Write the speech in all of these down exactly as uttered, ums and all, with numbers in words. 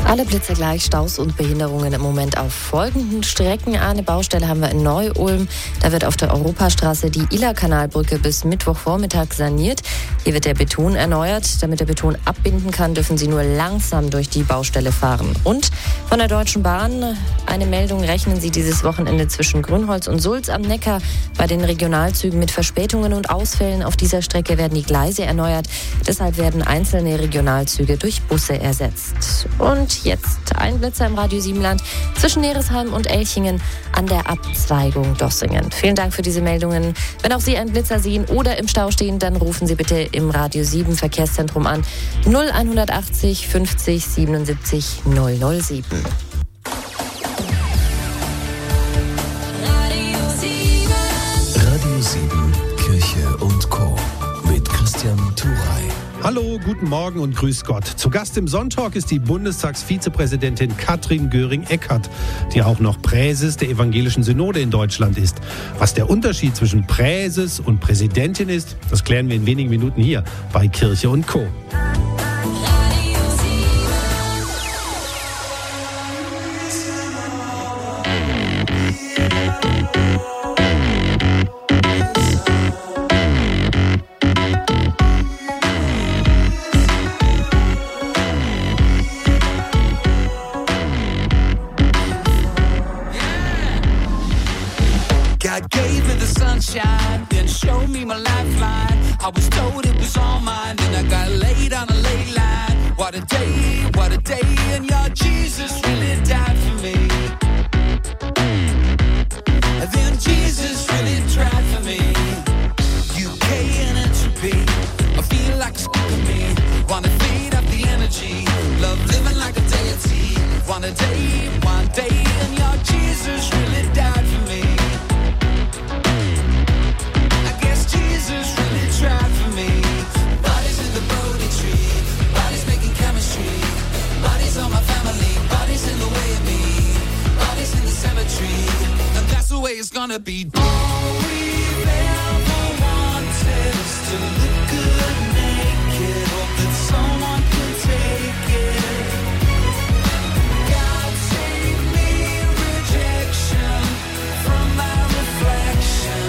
Alle Blitze gleich, Staus und Behinderungen im Moment auf folgenden Strecken. Eine Baustelle haben wir in Neu-Ulm. Da wird auf der Europastraße die Iller-Kanalbrücke bis Mittwochvormittag saniert. Hier wird der Beton erneuert. Damit der Beton abbinden kann, dürfen Sie nur langsam durch die Baustelle fahren. Und von der Deutschen Bahn eine Meldung: Rechnen Sie dieses Wochenende zwischen Grünholz und Sulz am Neckar bei den Regionalzügen mit Verspätungen und Ausfällen. Auf dieser Strecke werden die Gleise erneuert. Deshalb werden einzelne Regionalzüge durch Busse ersetzt. Und jetzt ein Blitzer im Radio Siebenland zwischen Neresheim und Elchingen an der Abzweigung Dossingen. Vielen Dank für diese Meldungen. Wenn auch Sie einen Blitzer sehen oder im Stau stehen, dann rufen Sie bitte im Radio sieben Verkehrszentrum an null achtzig fünfzig siebenundsiebzig null null sieben. Radio sieben, Kirche und Co. mit Christian Turey. Hallo, guten Morgen und grüß Gott. Zu Gast im Sonntalk ist die Bundestagsvizepräsidentin Katrin Göring-Eckardt, die auch noch Präses der Evangelischen Synode in Deutschland ist. Was der Unterschied zwischen Präses und Präsidentin ist, das klären wir in wenigen Minuten hier bei Kirche und Co. God gave me the sunshine, then showed me my lifeline. I was told it was all mine, then I got laid on a ley line. What a day, what a day, and your Jesus really died for me. And then Jesus really tried for me. U K and entropy, I feel like a of me. Wanna feed up the energy, love living like a deity. One a day, one day, and your Jesus really died for me. Jesus really tried for me. Bodies in the Bodhi tree, bodies making chemistry. Bodies on my family, bodies in the way of me. Bodies in the cemetery, and that's the way it's gonna be. All we've ever wanted is to look good naked. Hope that someone can take it. God save me rejection from my reflection.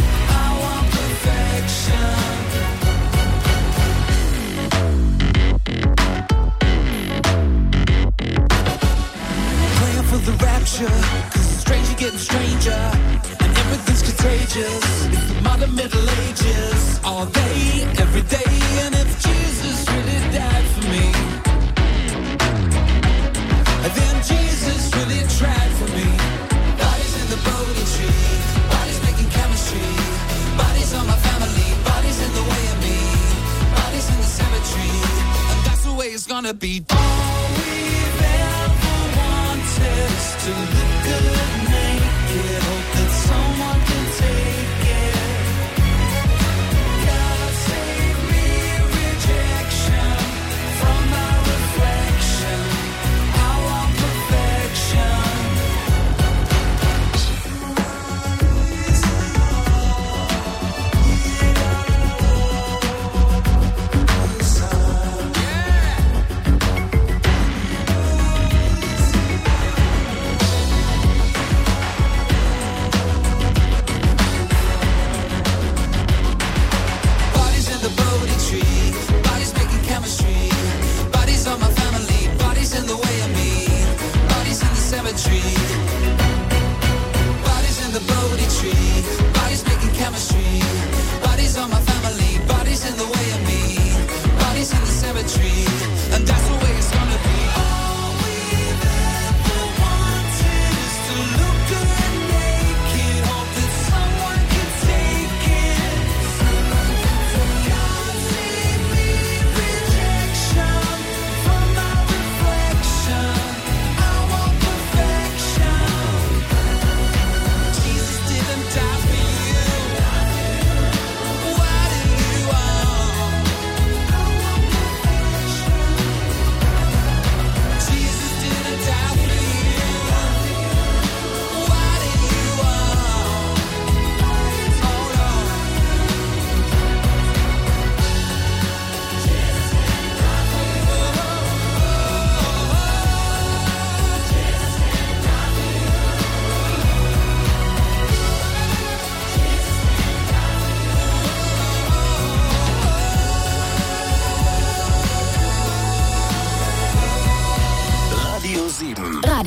Praying for the rapture, cause it's stranger getting stranger, and everything's contagious. It's the modern Middle Ages, all day, every day. And if Jesus really died for me, then Jesus really tried for me. Bodies in the Bodhi tree, bodies making chemistry. Bodies on my family, bodies in the way of me. Bodies in the cemetery, and that's the way it's gonna be. All we've ever wanted is to look good naked. Hope that someone can take it. God save me rejection from my reflection. I want perfection.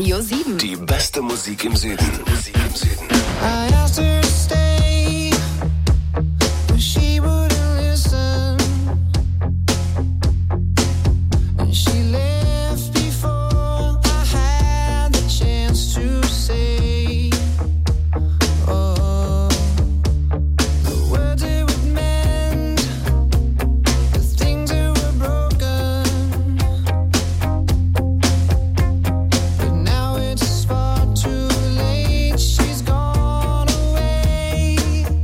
Radio sieben. Die beste Musik im Süden. Musik im Süden. I asked her to stay, but she wouldn't listen. And she left before I had the chance to say, oh, the words it would mend, the things that were broken. But now it's far too late. She's gone away.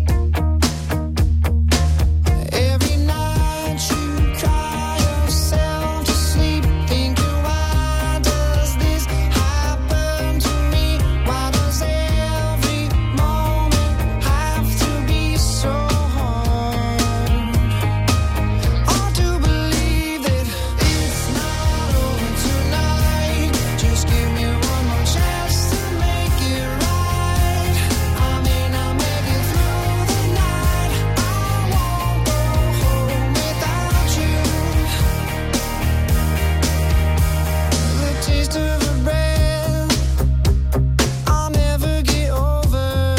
Every night you cry yourself to sleep, thinking, why does this happen to me? Why does every moment have to be so hard? Hard to believe that it's not over tonight. Just give me one more chance to make it right. I may not make it through the night. I won't go home without you. The taste of her breath, I'll never get over.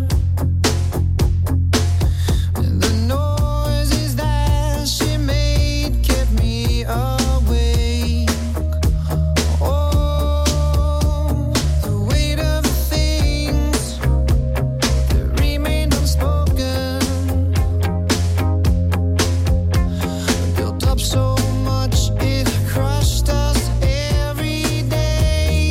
And the noises that she made kept me awake. Oh, the weight of the things that remained unspoken built up so much it crushed us every day.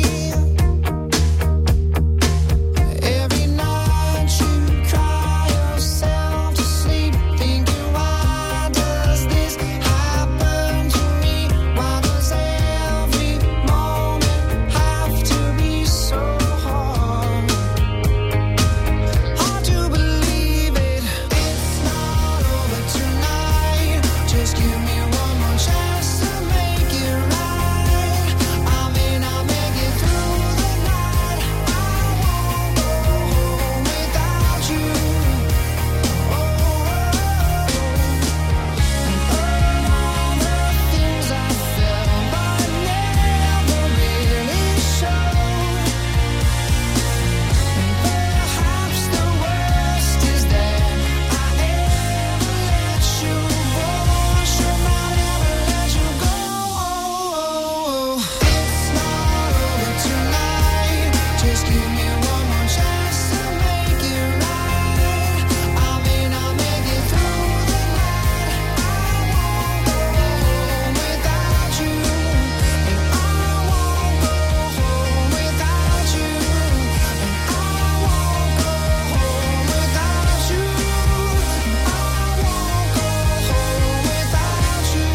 Every night you cry yourself to sleep, thinking, why does this happen to me? Why does every moment have to be so hard? Hard to believe it, it's not over tonight. Just give me one more chance to make it right. I may not make it through the night. I won't go home without you. Oh, and all the things I felt but never really showed. And perhaps the worst is that I ever let you go. Should not ever let you go. It's not over tonight. Just give me one more chance to make it right. I may not make it through the night. I won't go home without you. And I won't go home without you. And I won't go home without you. And I won't go home without you.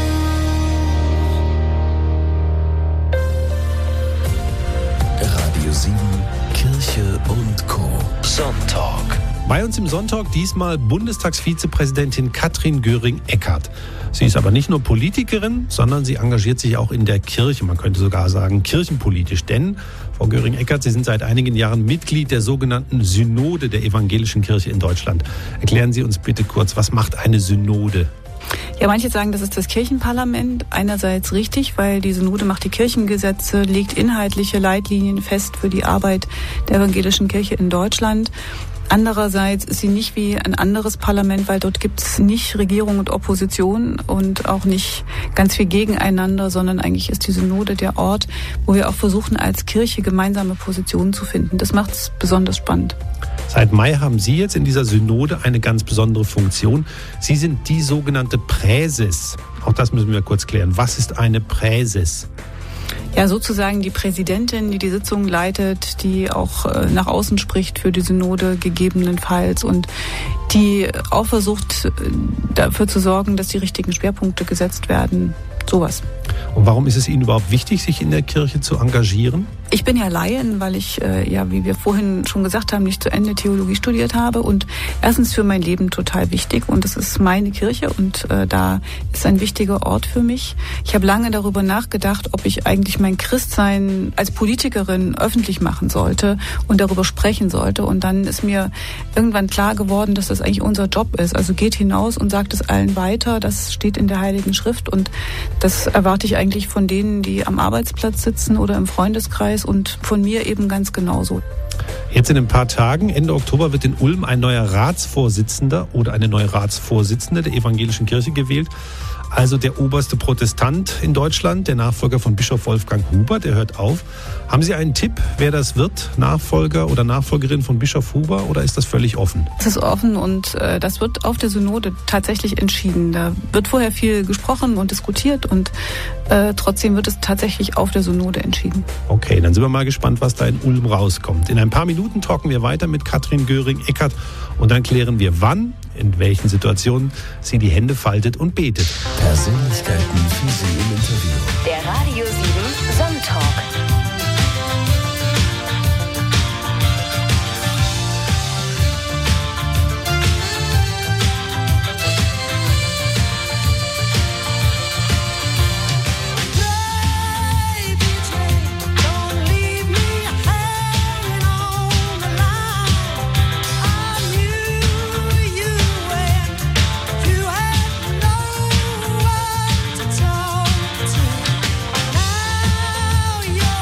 Radio sieben, Kirche und Co. Sonntag. Bei uns im Sonntag diesmal Bundestagsvizepräsidentin Katrin Göring-Eckardt. Sie ist aber nicht nur Politikerin, sondern sie engagiert sich auch in der Kirche. Man könnte sogar sagen kirchenpolitisch. Denn, Frau Göring-Eckardt, Sie sind seit einigen Jahren Mitglied der sogenannten Synode der Evangelischen Kirche in Deutschland. Erklären Sie uns bitte kurz, was macht eine Synode? Ja, manche sagen, das ist das Kirchenparlament. Einerseits richtig, weil die Synode macht die Kirchengesetze, legt inhaltliche Leitlinien fest für die Arbeit der Evangelischen Kirche in Deutschland. Andererseits ist sie nicht wie ein anderes Parlament, weil dort gibt es nicht Regierung und Opposition und auch nicht ganz viel gegeneinander, sondern eigentlich ist die Synode der Ort, wo wir auch versuchen, als Kirche gemeinsame Positionen zu finden. Das macht es besonders spannend. Seit Mai haben Sie jetzt in dieser Synode eine ganz besondere Funktion. Sie sind die sogenannte Präses. Auch das müssen wir kurz klären. Was ist eine Präses? Ja, sozusagen die Präsidentin, die die Sitzung leitet, die auch äh, nach außen spricht für die Synode gegebenenfalls und die auch versucht, äh, dafür zu sorgen, dass die richtigen Schwerpunkte gesetzt werden. Sowas. Und warum ist es Ihnen überhaupt wichtig, sich in der Kirche zu engagieren? Ich bin ja Laien, weil ich, äh, ja, wie wir vorhin schon gesagt haben, nicht zu Ende Theologie studiert habe und erstens für mein Leben total wichtig und es ist meine Kirche und äh, da ist ein wichtiger Ort für mich. Ich habe lange darüber nachgedacht, ob ich eigentlich mein Christsein als Politikerin öffentlich machen sollte und darüber sprechen sollte und dann ist mir irgendwann klar geworden, dass das eigentlich unser Job ist. Also geht hinaus und sagt es allen weiter, das steht in der Heiligen Schrift und das erwarte erwarte ich eigentlich von denen, die am Arbeitsplatz sitzen oder im Freundeskreis und von mir eben ganz genauso. Jetzt in ein paar Tagen, Ende Oktober, wird in Ulm ein neuer Ratsvorsitzender oder eine neue Ratsvorsitzende der Evangelischen Kirche gewählt. Also der oberste Protestant in Deutschland, der Nachfolger von Bischof Wolfgang Huber, der hört auf. Haben Sie einen Tipp, wer das wird? Nachfolger oder Nachfolgerin von Bischof Huber, oder ist das völlig offen? Es ist offen und äh, das wird auf der Synode tatsächlich entschieden. Da wird vorher viel gesprochen und diskutiert und äh, trotzdem wird es tatsächlich auf der Synode entschieden. Okay, dann sind wir mal gespannt, was da in Ulm rauskommt. In ein paar Minuten talken wir weiter mit Katrin Göring-Eckardt und dann klären wir, wann, in welchen Situationen sie die Hände faltet und betet. Persönlichkeiten für Sie im Interview. Der Radio sieben Sonntalk. You're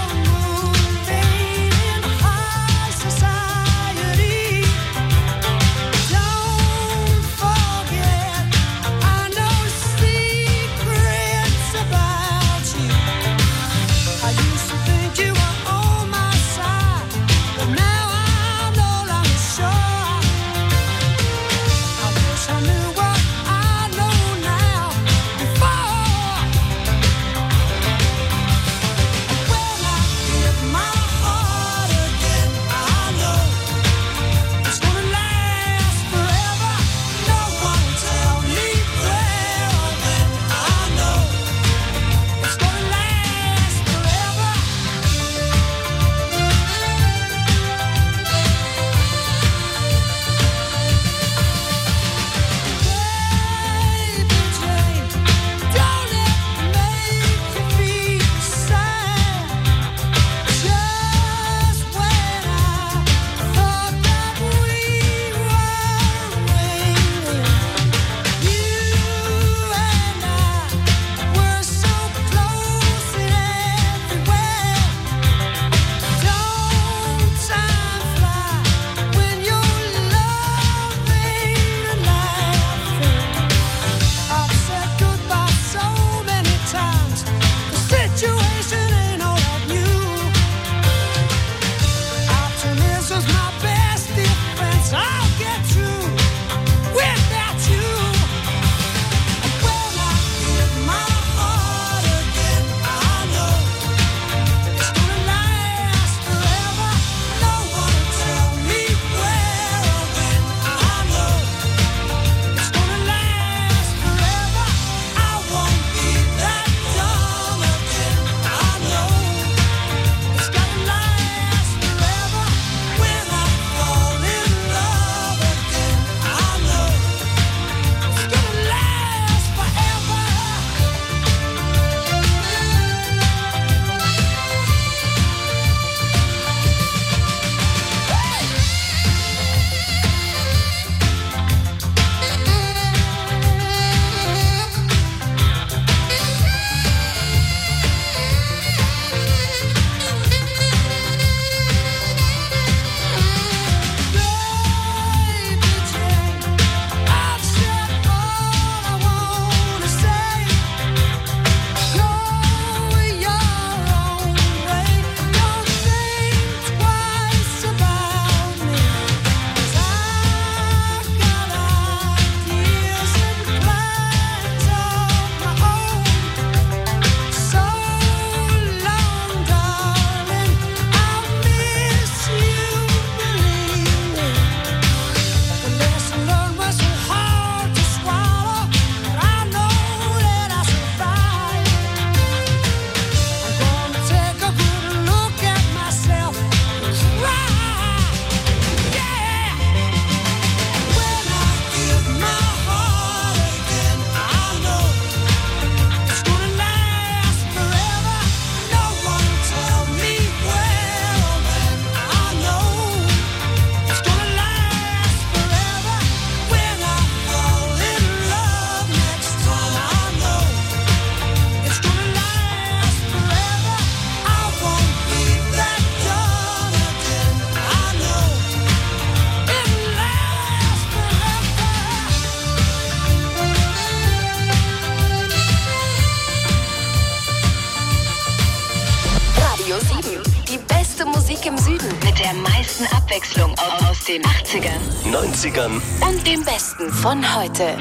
besten Abwechslung aus den achtzigern, neunzigern und dem Besten von heute.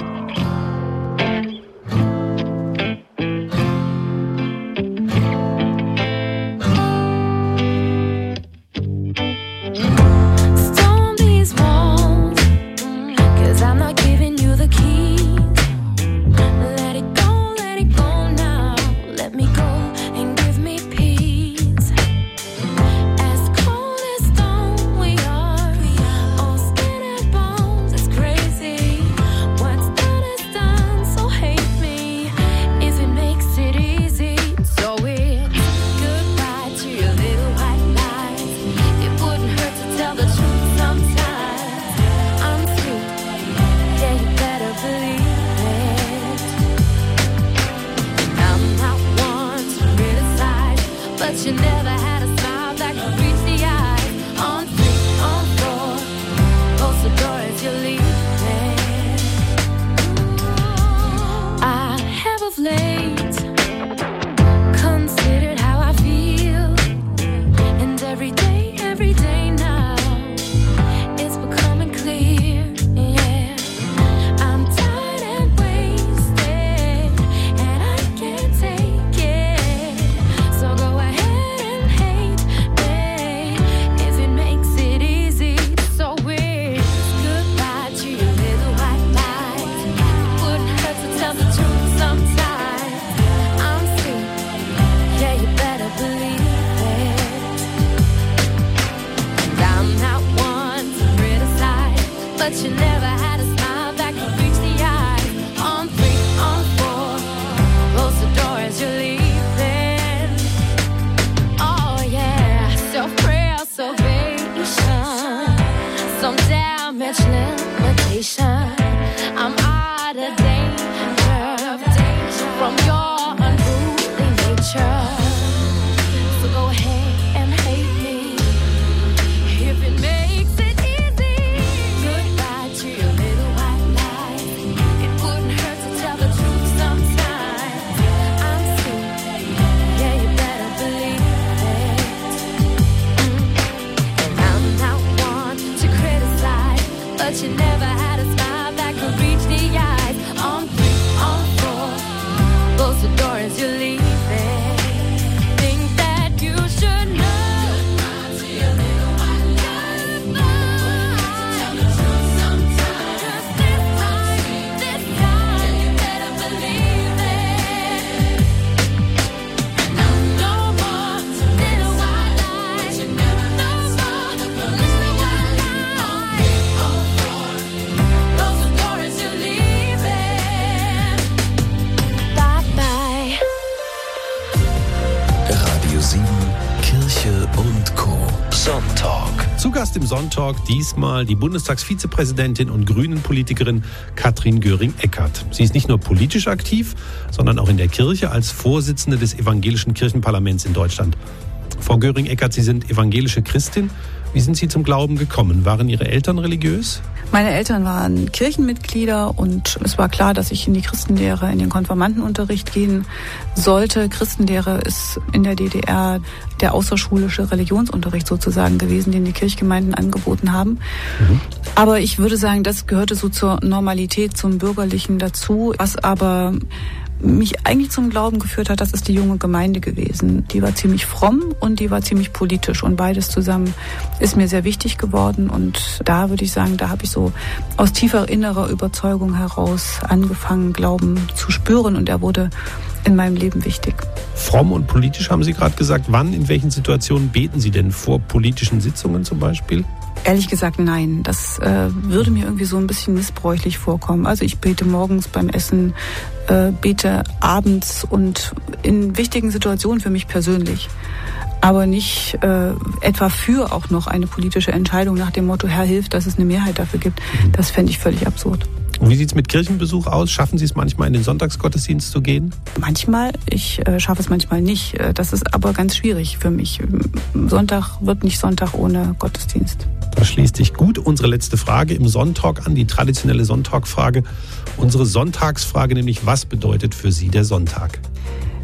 Zu Gast im Sonntag diesmal die Bundestagsvizepräsidentin und Grünen-Politikerin Katrin Göring-Eckardt. Sie ist nicht nur politisch aktiv, sondern auch in der Kirche als Vorsitzende des evangelischen Kirchenparlaments in Deutschland. Frau Göring-Eckardt, Sie sind evangelische Christin. Wie sind Sie zum Glauben gekommen? Waren Ihre Eltern religiös? Meine Eltern waren Kirchenmitglieder und es war klar, dass ich in die Christenlehre, in den Konfirmandenunterricht gehen sollte. Christenlehre ist in der D D R der außerschulische Religionsunterricht sozusagen gewesen, den die Kirchgemeinden angeboten haben. Mhm. Aber ich würde sagen, das gehörte so zur Normalität, zum Bürgerlichen dazu, was aber mich eigentlich zum Glauben geführt hat, das ist die junge Gemeinde gewesen. Die war ziemlich fromm und die war ziemlich politisch und beides zusammen ist mir sehr wichtig geworden und da würde ich sagen, da habe ich so aus tiefer innerer Überzeugung heraus angefangen, Glauben zu spüren und er wurde in meinem Leben wichtig. Fromm und politisch haben Sie gerade gesagt. Wann, in welchen Situationen beten Sie denn vor politischen Sitzungen zum Beispiel? Ehrlich gesagt, nein. Das äh, würde mir irgendwie so ein bisschen missbräuchlich vorkommen. Also ich bete morgens beim Essen, äh, bete abends und in wichtigen Situationen für mich persönlich. Aber nicht äh, etwa für auch noch eine politische Entscheidung nach dem Motto, Herr, hilf, dass es eine Mehrheit dafür gibt. Das fände ich völlig absurd. Und wie sieht es mit Kirchenbesuch aus? Schaffen Sie es manchmal, in den Sonntagsgottesdienst zu gehen? Manchmal. Ich äh, schaffe es manchmal nicht. Das ist aber ganz schwierig für mich. Sonntag wird nicht Sonntag ohne Gottesdienst. Da schließt sich gut unsere letzte Frage im Sonntag an, die traditionelle Sonntagfrage. Unsere Sonntagsfrage, nämlich was bedeutet für Sie der Sonntag?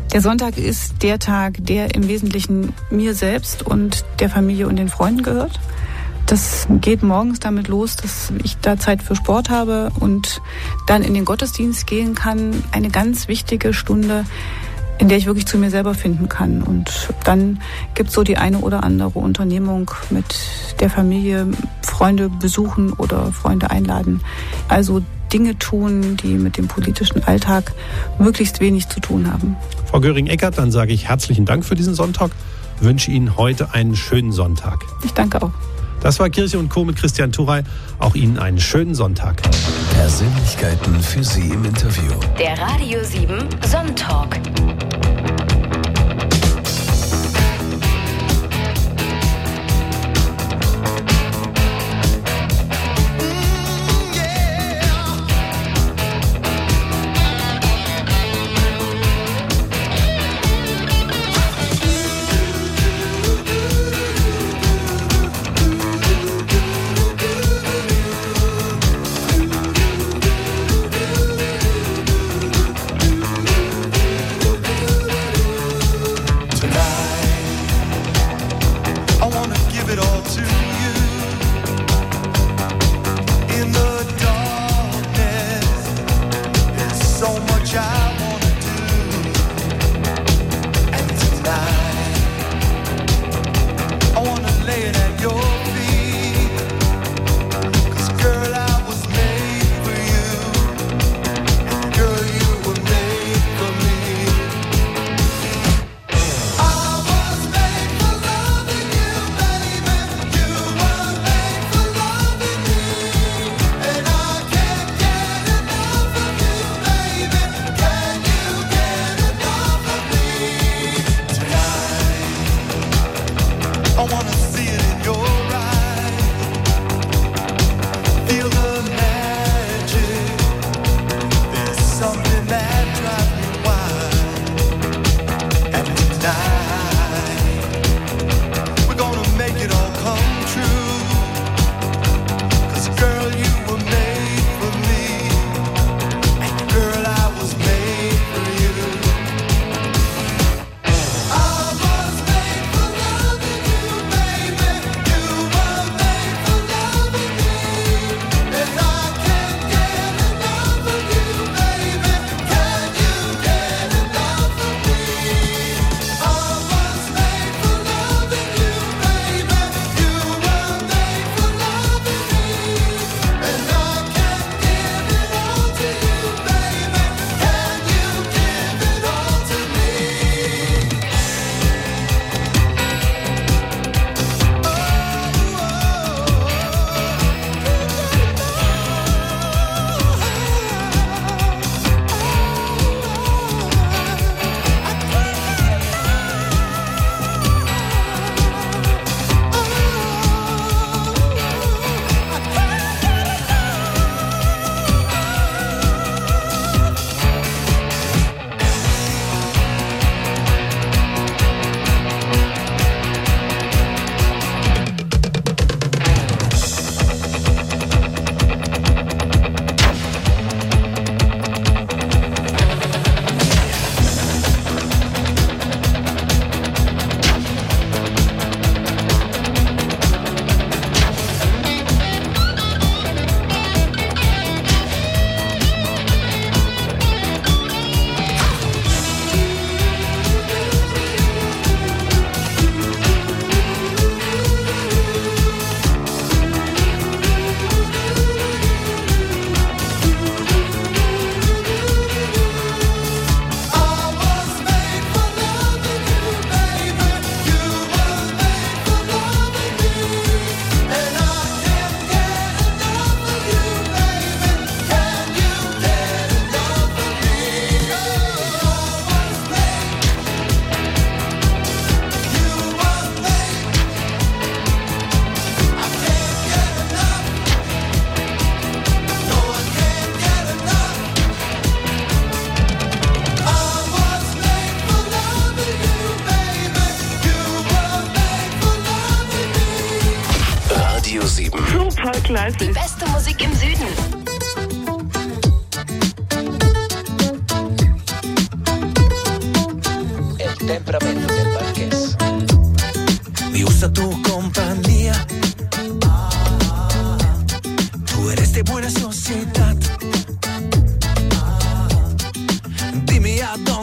Der Sonntag ist der Tag, der im Wesentlichen mir selbst und der Familie und den Freunden gehört. Das geht morgens damit los, dass ich da Zeit für Sport habe und dann in den Gottesdienst gehen kann. Eine ganz wichtige Stunde, in der ich wirklich zu mir selber finden kann. Und dann gibt es so die eine oder andere Unternehmung mit der Familie, Freunde besuchen oder Freunde einladen. Also Dinge tun, die mit dem politischen Alltag möglichst wenig zu tun haben. Frau Göring-Eckardt, dann sage ich herzlichen Dank für diesen Sonntag. Wünsche Ihnen heute einen schönen Sonntag. Ich danke auch. Das war Kirche und Co. mit Christian Turay. Auch Ihnen einen schönen Sonntag. Persönlichkeiten für Sie im Interview. Der Radio sieben Sonntalk. Klasse. Die beste Musik im Süden.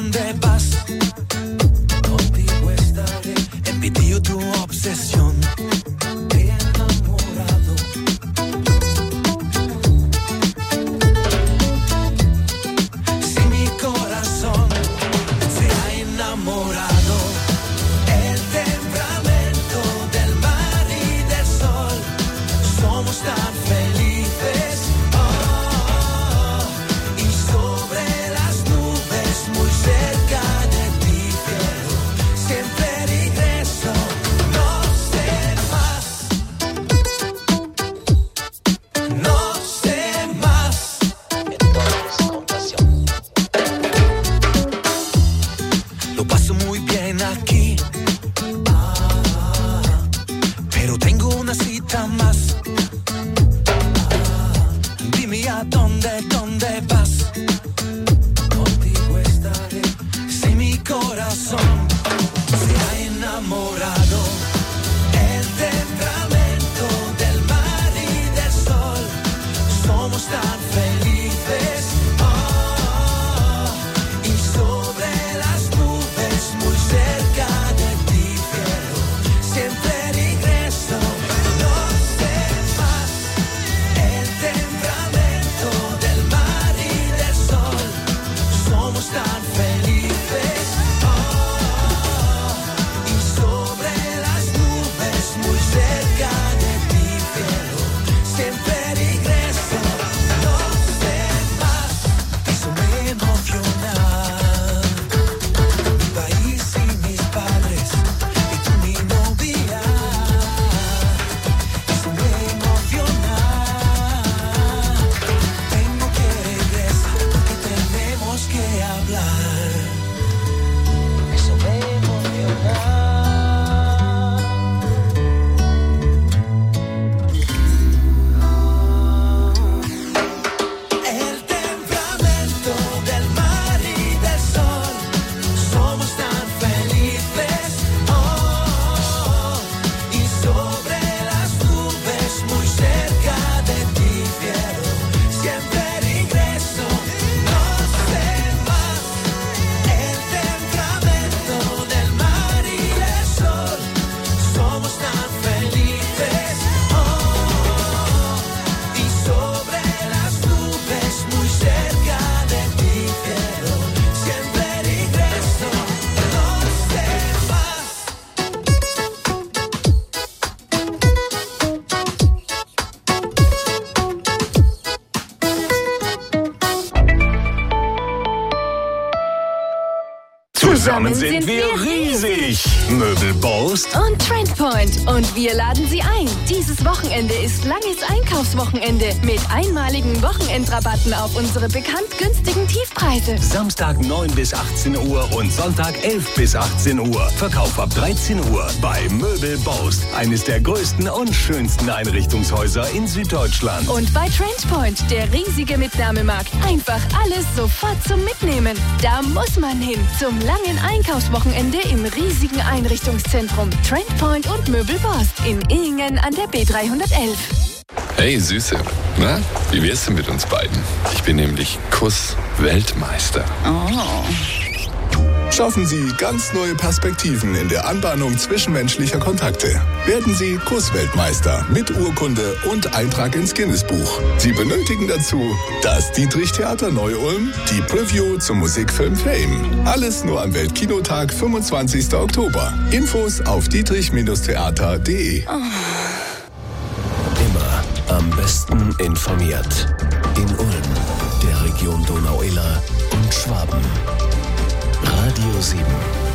donde vas. Contigo estaré, envidio tu obsesión. Te he enamorado. Si mi corazón se ha enamorado, el temperamento del mar y del sol, somos tan felices. Oh, y sobre las nubes, muy cerca de ti, quiero siempre regreso. No sé más, no sé más. Entonces, compasión. Lo paso muy bien aquí, ah, pero tengo una cita más. Ah, dime a dónde, dónde vas. Contigo estaré. Si mi corazón se ha enamorado, el temperamento del mar y del sol, somos tan felices. Oh, y sobre las nubes, muy cerca de ti, quiero siempre regreso. No sé más, el temperamento del mar y del sol, somos tan felices. Oh, y sobre las nubes, muy cerca de ti, quiero siempre regreso. No sé más, eso me emociona. Mi país y mis padres, y tú mi novia. Eso me emociona. Tengo que regresar porque tenemos que hablar. Eso me emociona. El temperamento del mar y del sol, somos tan felices. Oh, y sobre las nubes, muy cerca de ti, quiero siempre regreso. No sé más, el temperamento del mar y del sol, somos tan felices. Oh, y sobre las nubes, muy cerca de ti, quiero siempre regreso. No sé más. Zusammen sind wir riesig. Möbelboast Und Trendpoint. Und wir laden Sie ein. Dieses Wochenende ist langes Einkaufswochenende mit einmaligen Wochenendrabatten auf unsere bekannt günstigen Tiefpreise. Samstag neun bis achtzehn Uhr und Sonntag elf bis achtzehn Uhr. Verkauf ab dreizehn Uhr bei Möbelboast, eines der größten und schönsten Einrichtungshäuser in Süddeutschland. Und bei Trendpoint, der riesige Mitnahmemarkt. Einfach alles sofort zum Mitnehmen. Da muss man hin. Zum langen Einkaufswochenende im riesigen Einrichtungszentrum Trendpoint und Möbelboast in Ehingen an der B dreihundertelf. Hey Süße, na, wie wär's denn mit uns beiden? Ich bin nämlich Kuss-Weltmeister. Schaffen Sie ganz neue Perspektiven in der Anbahnung zwischenmenschlicher Kontakte. Werden Sie Kussweltmeister mit Urkunde und Eintrag ins Guinness-Buch. Sie benötigen dazu das Dietrich-Theater Neu-Ulm, die Preview zum Musikfilm Fame. Alles nur am Weltkinotag, fünfundzwanzigsten Oktober. Infos auf dietrich Theater punkt de. Immer am besten informiert. In Ulm, der Region Donau-Iller und Schwaben. Radio sieben.